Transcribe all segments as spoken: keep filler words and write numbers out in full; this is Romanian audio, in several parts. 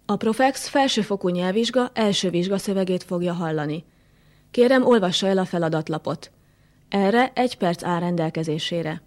A Profex felsőfokú nyelvvizsga első vizsgaszövegét fogja hallani. Kérem, olvassa el a feladatlapot. Erre egy perc áll rendelkezésére.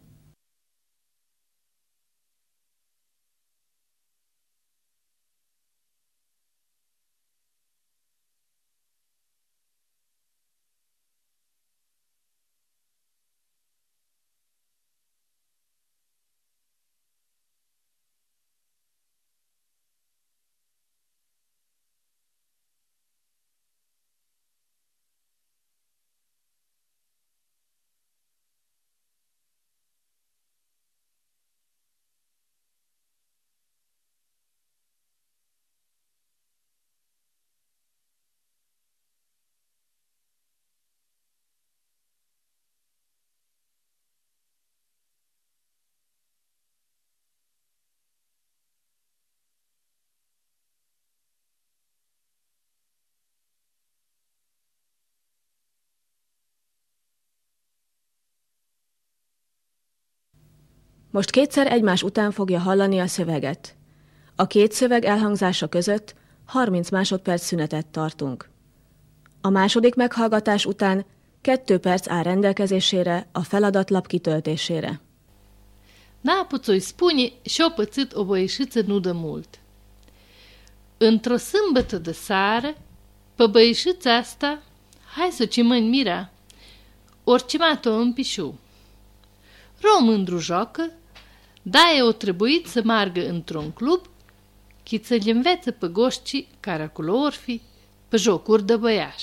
Most kétszer egymás után fogja hallani a szöveget. A két szöveg elhangzása között harminc másodperc szünetet tartunk. A második meghallgatás után kettő perc áll rendelkezésére a feladatlap kitöltésére. Napuțoi spune și-o pățit o băieșiță nu de mult. Într-o sâmbătă de seară, pe băieșița asta, hai să ci mâini mira, orcimat-o în pișu. Ro mândru joacă, da-i o trebuit să meargă într-un club, chi să-l învețe pe goșcii care acolo or fi, pe jocuri de băiaș.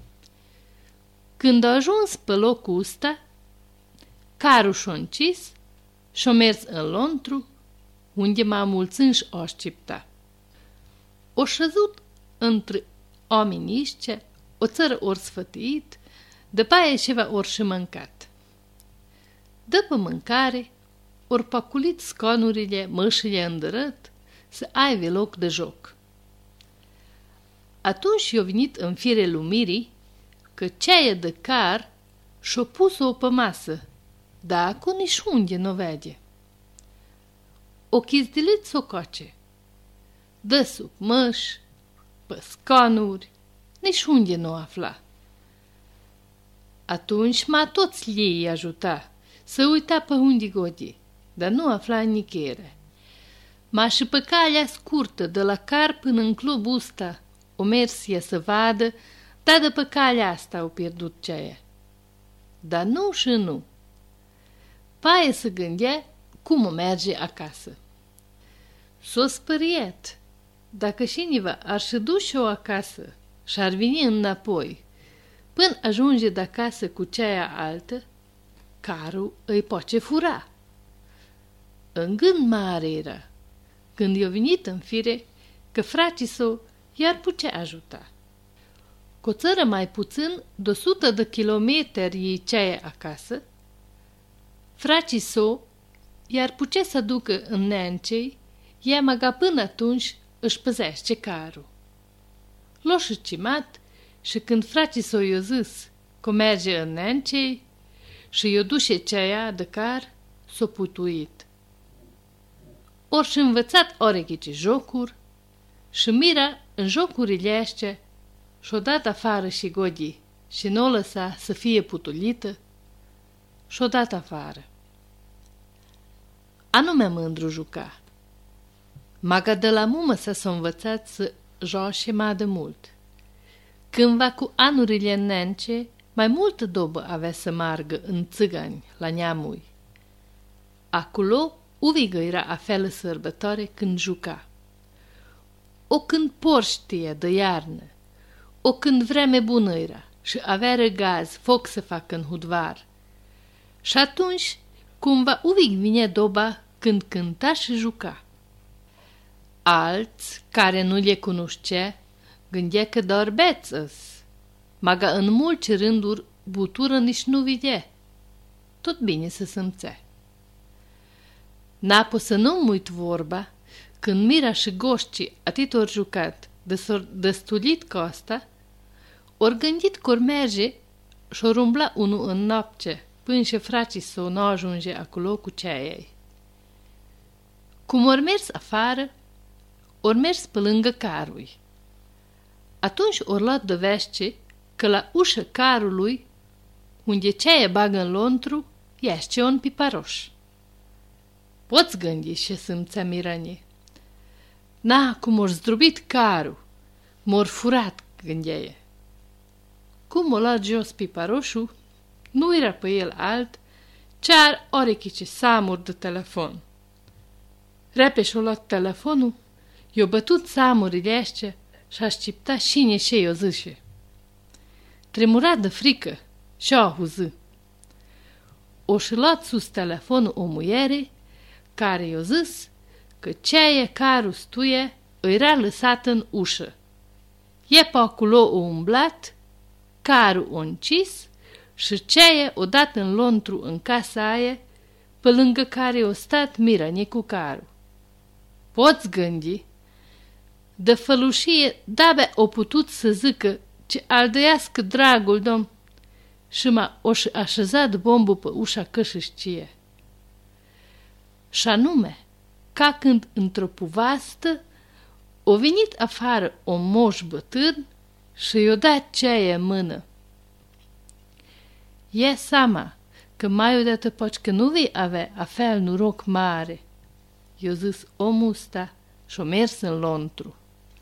Când a ajuns pe locul ăsta, carul și-o încis și-o mers în lontru, unde m-a mulțând și o aștepta. O șăzut între oamenii ăștia, o țără ori sfătuit, după aia ceva ori și mâncat. După mâncare, ori paculit scanurile, mășile îndărât, să aibă loc de joc. Atunci i-a venit în fire lumirii că ceaia de car și-o pus-o pe masă, dar acum nici unde n-o vede. O chizdilit s-o coace, dă sub măș, pe scanuri, nici unde n-o afla. Atunci m-a toți ei ajuta să uita pe unde godi, dar nu afla nicăieri. M-a și pe calea scurtă de la car până în clubul ăsta o mersie să vadă, dar de pe calea asta au pierdut ceaia. Dar nu și nu. Paie să gândea cum o merge acasă. S-o spăriet. Dacă cineva ar și duce-o acasă și ar veni înapoi, până ajunge de acasă cu ceaia altă, carul îi poate fura. În gând mare era, când i-a venit în fire că frații său i-ar putea ajuta. Cu o țără mai puțin de o sută de kilometri ei ceaia acasă, frații său i-ar putea să ducă în Neancei, ea măga până atunci își păzește carul. L-a și cimat și când frații său i-a zis că merge în Neancei și i-a duce ceaia de car, s-a putuit. Ori și învățat oreghice jocuri și Mira în jocurile astea și-o dat afară și Godi și nu o lăsa să fie putulită și-o dat afară. Anume mândru juca. Maga de la mumă s-a învățat să joace mai de mult. Cândva cu anurile în Nence, mai multă dobă avea să margă în țigani la neamui. Acolo uvigă era afelă sărbătoare când juca. O când porștie de iarnă, o când vreme bună era și avea răgaz, foc să facă în hudvar. Și atunci, cumva uvig vine doba când cânta și juca. Alți, care nu le cunoștea, gândea că doar bețăs. Maga în multe rânduri butură nici nu vedea. Tot bine se simțea. N-a să nu-mi uit vorba, când Mira și goșcii atât ori jucat, dăstulit ca asta, ori gândit că ori merge și-or umbla unul în noapte, până și fracii său nu ajunge acolo cu ceaiei. Cum ori mers afară, ori mers pe lângă carui. Atunci ori luat de vește că la ușă carului, unde ceaia bagă în lontru, iaște un piparoș. Poți gândi și simțea Miranie. Na, cum or zdrobit carul, m-or furat, gândeie. Cum o luat jos piparoșul, nu era pe el alt, cear orechice samur de telefon. Repeș o luat telefonul, i-o bătut samurile astea și-a șciptat șine ce i-o zice. Tremurat de frică și-o ahuză. O și luat sus telefonul o muiere care i-o zis că ceaia carul stuie era lăsat în ușă. E pe acolo o umblat, carul o încis și ceaia o dat în lontru în casa aia, pe lângă care o stat Miranie cu carul. Poți gândi, de fălușie de-abia o putut să zică ce aldăiască dragul domn și m-a o-și așezat bombul pe ușa cășășcie. Și anume, ca când într-o puvastă o venit afară o moș bătân și i-o dat ceaia în mână. E seama că mai odată poți că nu vei avea afel noroc mare, i-o zis omul ăsta și-o mers în lontru.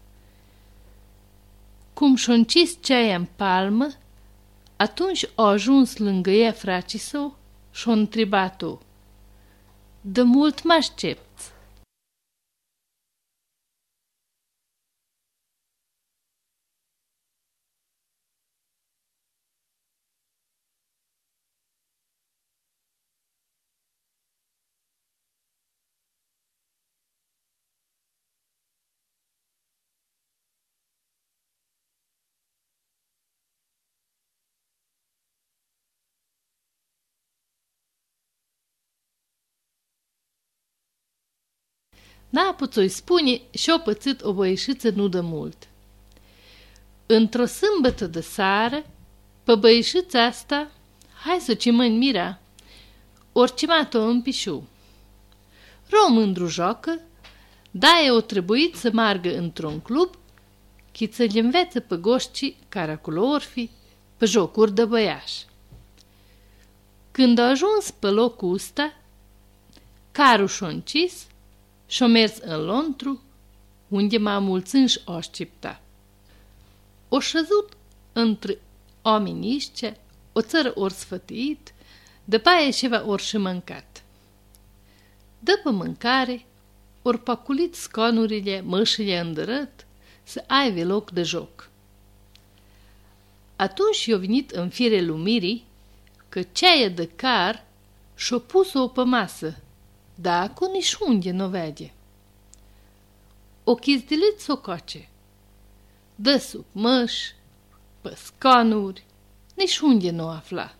Cum și-o încis ceaia în palmă, atunci a ajuns lângă ea fracii său și-o întrebat-o. De mult mă aștepți? N-a putut-i spune și-o pățit o băieșiță nu de mult. Într-o sâmbătă de seară, pe băieșița asta, hai să cimăni Mira, ori cimat-o în pișu. Rău mândru joacă, da-i o trebuit să margă într-un club, chit să-l învețe pe goșcii care acolo or fi, pe jocuri de băiaș. Când a ajuns pe locul ăsta, carul și-o încis și-o mers în lontru, unde m-a mulțând și o aștepta. O șezut între oamenii ăștia, o țără ori sfătuit, după aia ceva ori și mâncat. După mâncare, ori paculit sconurile, mășile îndărăt, să aibă loc de joc. Atunci i-a venit în fire lumirii că ceaia de car și-o pus-o pe masă, dar acum nici unde n-o vede. O chizdilit s-o coace, dă sub măș, pe scanuri, nici unde n-o afla.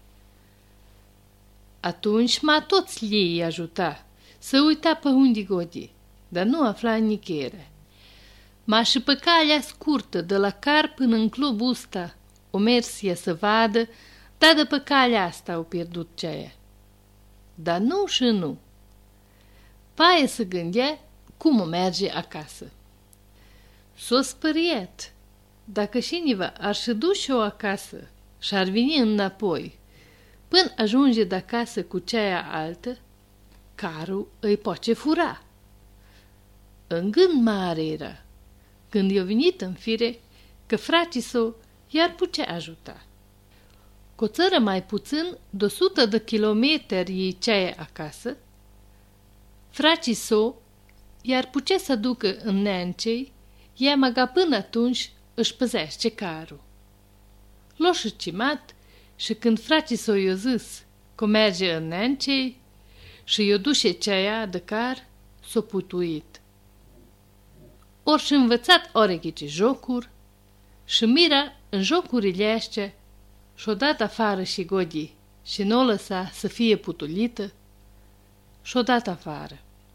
Atunci m-a toți ei ajuta să uita pe unde godi, dar nu afla nicăiere. M-a și pe calea scurtă de la car până în clubul ăsta o mersie să vadă, dar de pe calea asta au pierdut ceaia. Dar nu și nu. Paie să gândea cum o merge acasă. S-o spăriet. Dacă cineva ar și duce-o acasă și ar veni înapoi, până ajunge de acasă cu ceaia altă, carul îi poate fura. În gând mare era, când i-a venit în fire că frații său i-ar putea ajuta. Cu o țără mai puțin de o sută de kilometri ei ceaia acasă, frații său i-ar putea să ducă în Neancei, ea maga până atunci își păzește carul. L-o și cimat și când frații său i-o zis că merge în Neancei și i-o duce ceaia de car, s-o putuit. Ori și învățat oreghice jocuri și Mira în jocurile astea și-o dat afară și godi și n-o lăsa să fie putulită și-o dat afară.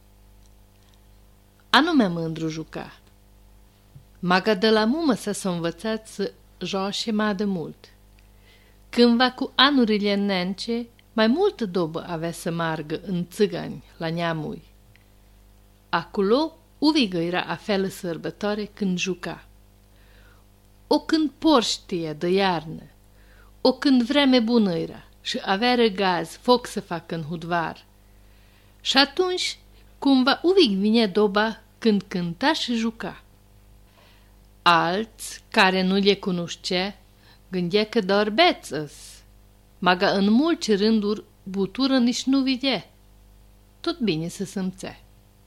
Anume mândru juca. Maga de la mumă s-a învățat să joace mai de mult. Cândva cu anurile în Nence, mai multă dobă avea să margă în țigani la neamui. Acolo uvigă era afelă sărbătoare când juca. O când porștie de iarnă, o când vreme bună era și avea răgaz, foc să facă în hudvar. Și atunci, cumva uvig vine doba când cânta și juca. Alți, care nu le cunoștea, gândea că doar bețăs, maga în mulți rânduri butură nici nu vedea. Tot bine se simțea.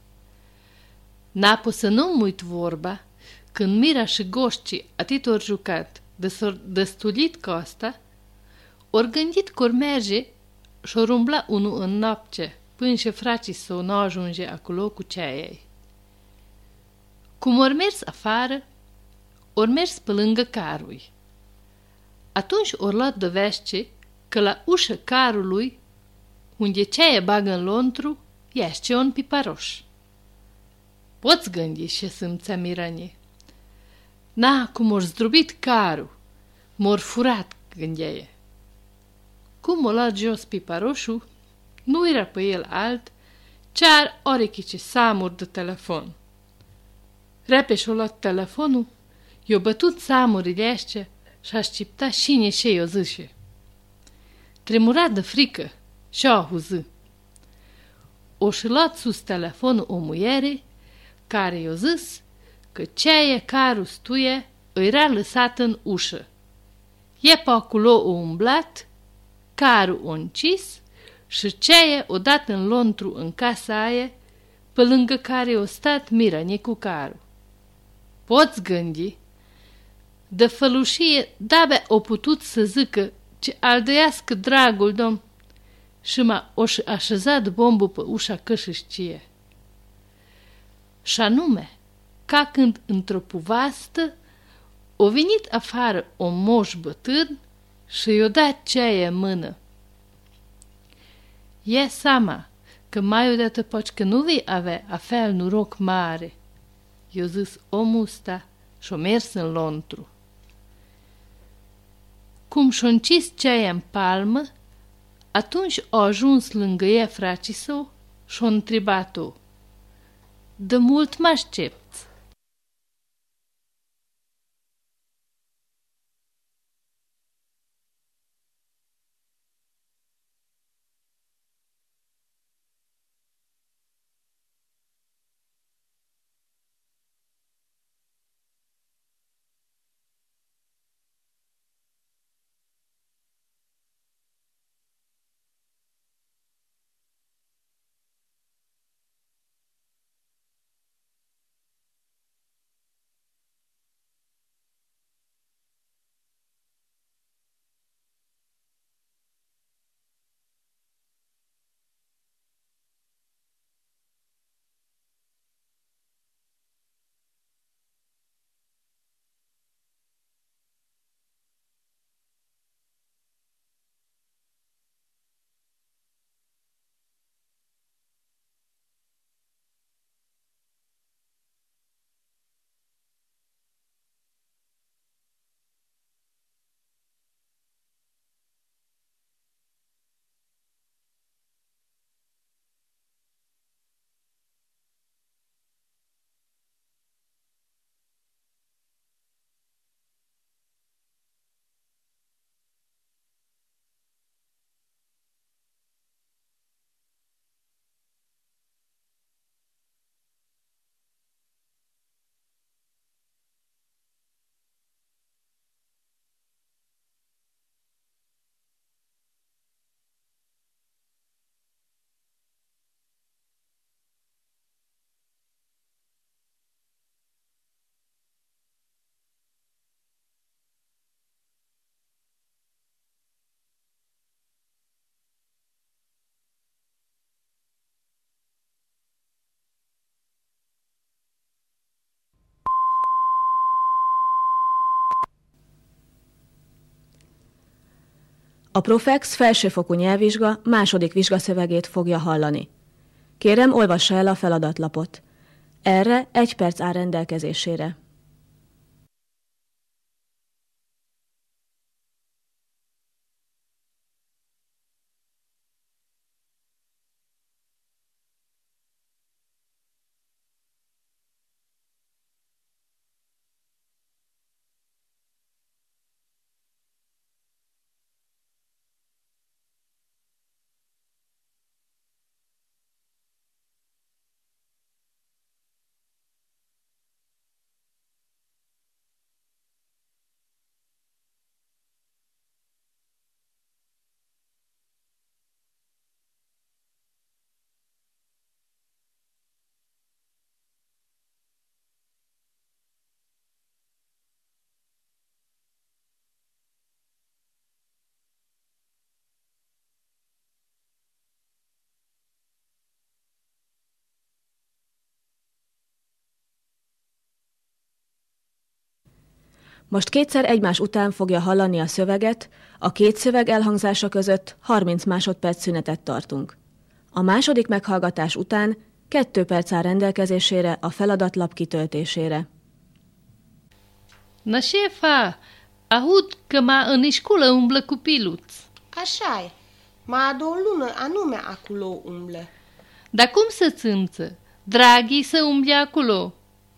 N-a să nu-mi uit vorba, când Mira și goșcii atât ori jucat, dăstulit ca asta, ori gândit că ori merge și-or umbla unul în noapte, până și fracii său nu ajunge acolo cu ceaiei. Cum ori mers afară, ori mers pe lângă carui. Atunci ori luat de vește că la ușă carului, unde ceaia bagă în lontru, iaște un piparoș. Poți gândi și simțea Miranie. Na, cum ori zdrobit carul, m-or furat, gândea ea. Cum o luat jos piparoșul, nu era pe el alt, cear orechice samur de telefon. Repede și-o luat telefonul, i-o bătut samurile astea și aștepta cine și-i o zice. Tremura de frică și-o ahuză. O și luat sus telefonul o muiere care i-o zis că ceaia carul stuie era lăsat în ușă. E pe acolo o umblat, carul o încis și ceaia o dat în lontru în casa aia, pe lângă care o stat Miranie cu carul. Poți gândi, de fălușie de-abia o putut să zică ce aldăiască dragul domn și m-a o-și așezat bombul pe ușa cășășcie. Și anume, ca când într-o puvastă o venit afară o moș bătân și i-o dat ceaia în mână. E seama că mai odată poți că nu vei avea afel noroc mare, i-o zis omul ăsta și-o mers în lontru. Cum și-o încis ceaia în palmă, atunci a ajuns lângă ea fracii său și-o întrebat-o. De mult mă aștepți? A Profex felsőfokú nyelvvizsga második vizsgaszövegét fogja hallani. Kérem, olvassa el a feladatlapot. Erre egy perc áll rendelkezésére. Most kétszer egymás után fogja hallani a szöveget, a két szöveg elhangzása között harminc másodperc szünetet tartunk. A második meghallgatás után kettő perc áll rendelkezésére a feladatlap kitöltésére. Na, șefa, aud că ma în școală umblă copiluț. Așa-i. Mai de o lună anume acolo umblă. Dar cum să țânță? Dragii să umble acolo.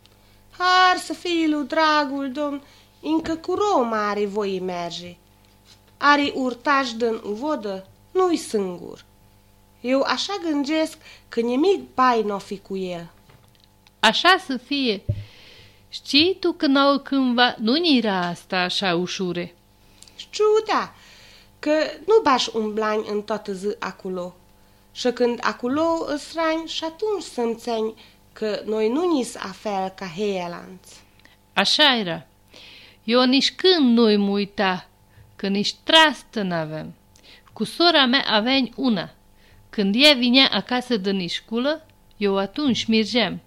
Har să fie lui dragul domn, încă cu Roma are voi merge. Are urtaș din uvodă, nu-i singur. Eu așa gândesc că nimic bai n-o fi cu el. Așa să fie. Știi tu că nouă cândva nu era asta așa ușure? Știu, da, că nu baș umblani în toată zi acolo. Și când acolo îs rani și atunci să-mi că noi nu nis afel ca heielanț. Așa era. Eu nici când nu-i mă uita, că nici trastă n-avem. Cu sora mea aveam una. Când ea vinea acasă din școală, eu atunci mergeam.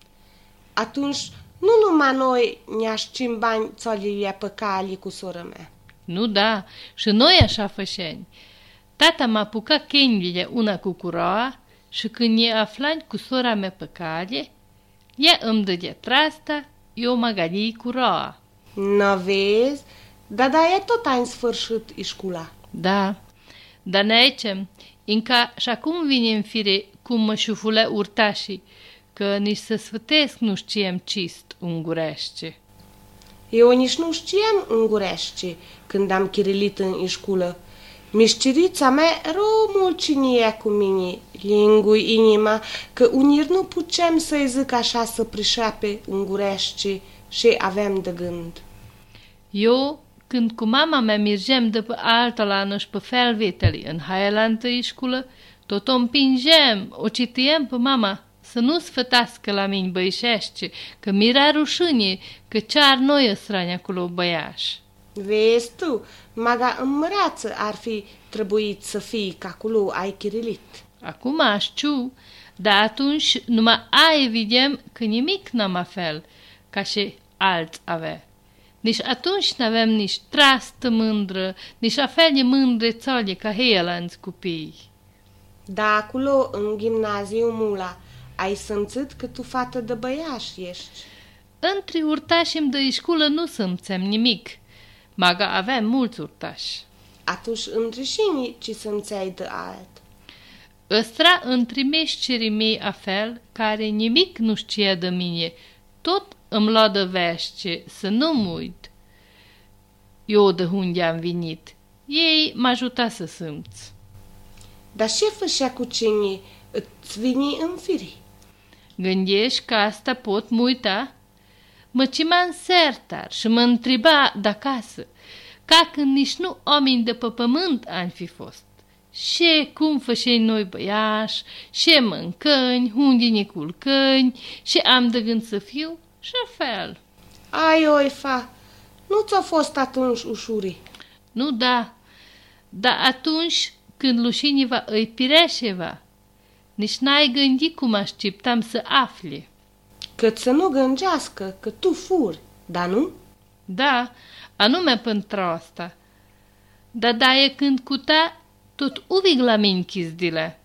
Atunci nu numai noi ne-așcim bani țolie pe cali cu sora mea. Nu da, și noi așa făceam. Tata m-a apucat chenile una cu curoa și când e aflam cu sora mea pe cale, ea îmi dădea trasta, eu mă galii curoa. N-o vezi? Da, da, e tot în sfârșit școala. Da, dar ne aicem, încă și acum vine în fire cum mă șufulea urtașii, că nici să sfătesc nu știam cist ungurește. Eu nici nu știam ungurește când am chirilit în școală. Mișcirița mea rău mult cine e cu mine, lingui inima, că unir nu putem să-i zic așa să prișape ungurește și aveam de gând. Eu, când cu mama mea mergeam după alta la și pe felvetele în Hailantă școală, tot o împingeam, o citiam pe mama să nu sfătească la mine băișește, că mi-era rușine, că cear noi ăsrani acolo băiași. Vezi tu, maga îmbrață ar fi trebuit să fii ca acolo ai chirilit. Acum știu, dar atunci numai aia vedeam că nimic n-am afel, ca și alți avea. Nici atunci n-aveam nici trastă mândră, nici afel de mândre țolie ca heilanți copii. Da, acolo, în gimnaziu mula, ai simțit că tu fată de băiaș ești. Între urtași-mi de școală nu simțeam nimic. Maga aveam mulți urtași. Atunci între șini ce simțeai de alt. Ăstra între meșcerii mei afel, care nimic nu știa de mine, tot îmi lua de vește să nu mă uit. Eu de unde am venit, ei m-a ajutat să simț. Dar ce făcea cu cine îți vini în firi? Gândești că asta pot mă uita? Mă cima în sertar și mă întreba de acasă, ca când nici nu oameni de pe pământ am fi fost. Și cum fășei noi băiași, și mâncăni, unde ne culcăni, și am de gând să fiu și fel. Ai, oi, fa, nu ți-a fost atunci ușuri? Nu da, dar atunci când lușiniva îi pireșeva, nici n-ai gândit cum așteptam să afle. Cât să nu gândească că tu furi, dar nu? Da, anume pentru asta. Dar da e când cu ta, tot uvig la mine chizdile.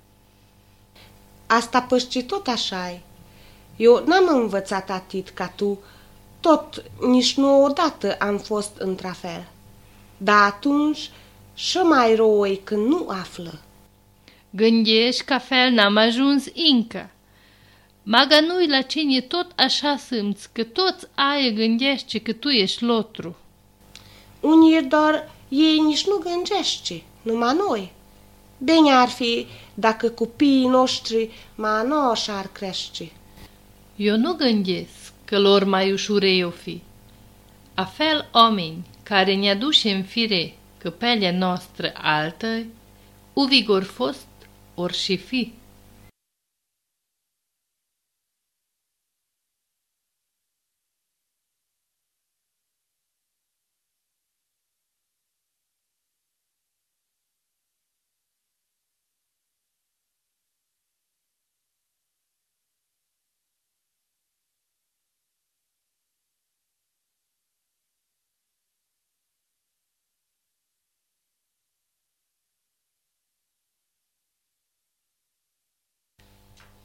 Asta pășci tot așa-i. Eu n-am învățat atât ca tu, tot nici nu odată am fost într-fel. Dar atunci și mai rău când nu află. Gândești ca fel n-am ajuns încă. Maga nu-i la cine tot așa simți, că toți aia gândește că tu ești lotru. Unii doar ei nici nu gândește, numai noi. Bine ar fi dacă copiii noștri mai nu așa ar crește. Eu nu gândesc că lor mai ușure eu fi. A fel oameni care ne aduce în fire că pelea noastră altă, u vigor fost or și fi.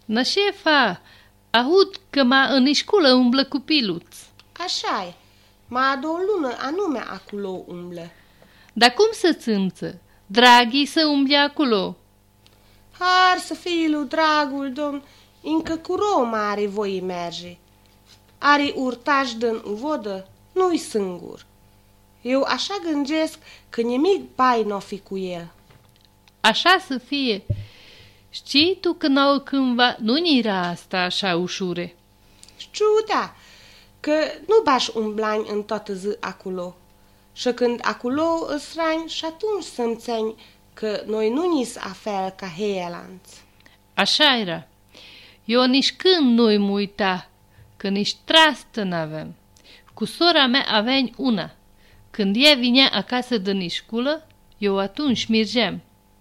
Na șefa, aud că ma în școală umblă cu piluț. Așa-i. Ma de o lună anume acolo umblă. Dar cum să țânță? Dragii să umble acolo. Har să fie lui dragul domn, încă cu Roma are voi merge. Are urtaș din uvodă, nu-i singur. Eu așa gândesc că nimic bai n-o fi cu el. Așa să fie. Știi tu că nouă cândva nu era asta așa ușure? Știu, da, că nu bași umblani în toată zi acolo. Și când acolo îți rani și atunci să-mi țeni că noi nu ni-s afel ca heielanț. Așa era. Eu nici când nu-i mă uita, că nici trastă n-avem. Cu sora mea aveam una. Când ea vinea acasă din școală, eu atunci mergeam.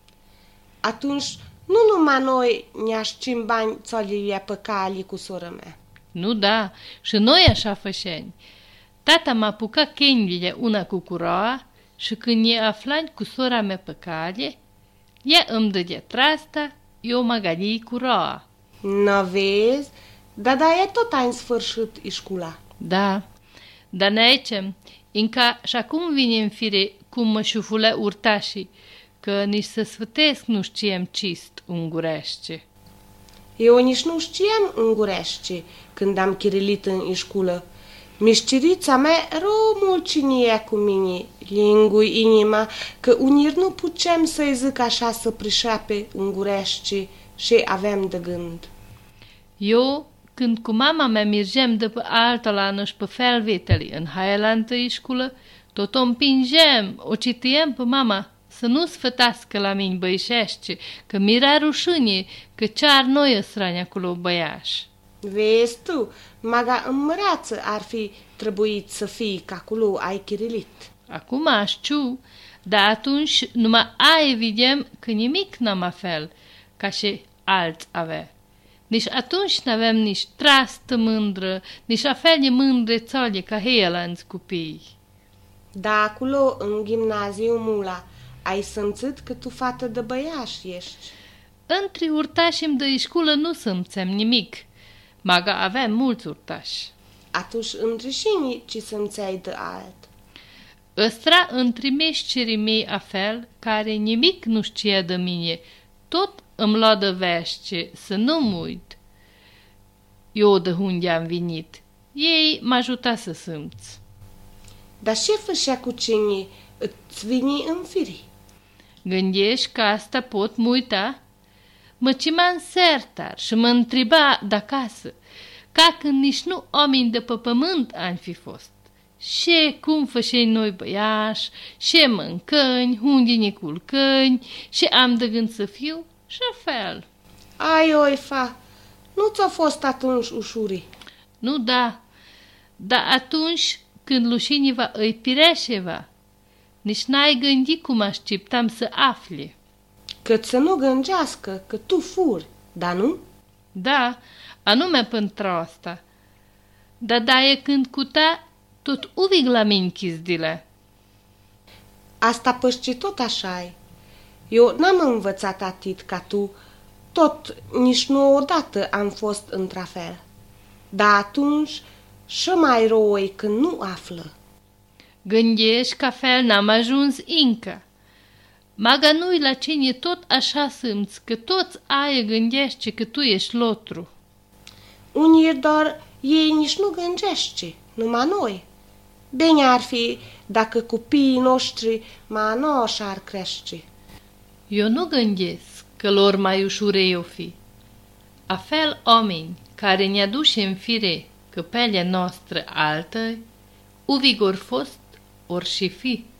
Atunci nu numai noi ne-așcim bani țolie pe cali cu sora mea. Nu da, și noi așa fășeam. Tata m-a apucat chenile una cu curoa și când e aflat cu sora mea pe cale, ea îmi dădea trasta, eu mă galii curoa. N-o vezi? Dar da, e tot ai în sfârșit școala. Da, dar ne aicem, încă și acum vine în fire cum mă șufulă urtașii, că nici să sfătesc nu știam cist ungurește. Eu nici nu știam ungurește când am chirilit în școală. Mișcirița mea rău mult cine e cu mine, lingui inima, că unir nu putem să-i zic așa să prișape ungurește și aveam de gând. Eu, când cu mama mea mergeam după altă lană și pe felvetele în Hailantă școală, tot o împingeam, o citiam pe mama să nu sfătască la mine băișește, că mi-era rușine, că cear noi îsrani acolo băiași. Vezi tu, maga îmbrață ar fi trebuit să fii ca acolo ai chirilit. Acum știu, dar atunci numai aia vedem că nimic n-am afel, ca și alți avea. Nici atunci n-aveam nici trastă mândră, nici afel de mândre țolie ca heilanți copii. Da, acolo, în gimnaziu mula, ai simțit că tu fată de băiaș ești. Între urtașii de școală nu simțeam nimic. Maga avea mulți urtași. Atunci între șinii ce simțeai de alt. Ăstra între meșcerii mei afel, care nimic nu știa de mine, tot îmi lua de vește să nu mă uit. Eu de unde am venit, ei m-a ajutat să simți. Dar ce fășea cu cine îți vini în firi? Gândești că asta pot mă uita? Mă cima în sertar și mă întreba de acasă, ca când nici nu oameni de pe pământ am fi fost. Și cum fășei noi băiași, și mâncăni, unde ne culcăni, și am de gând să fiu și fel. Ai, oi, fa, nu ți-a fost atunci ușuri? Nu da, dar atunci când lușiniva îi pireșeva, nici n-ai gândit cum așteptam să afle. Cât să nu gândească că tu furi, dar nu? Da, anume pentru asta. Dar da e când cu ta tot uvig la mine chizdile. Asta pășci tot așa-i. Eu n-am învățat atit ca tu, tot nici nu odată am fost într-fel. Dar atunci și mai rău când nu află. Gândești că fel n-am ajuns încă. Maga nu-i la cine tot așa simți, că toți aia gândește că tu ești lotru. Unii doar ei nici nu gândește, numai noi. Bine ar fi dacă copiii noștri mai nu și-ar crește. Eu nu gândesc că lor mai ușure eu fi. A fel oameni care ne aduce în fire că pelea noastră altă, uvig ori fost, ori și fi.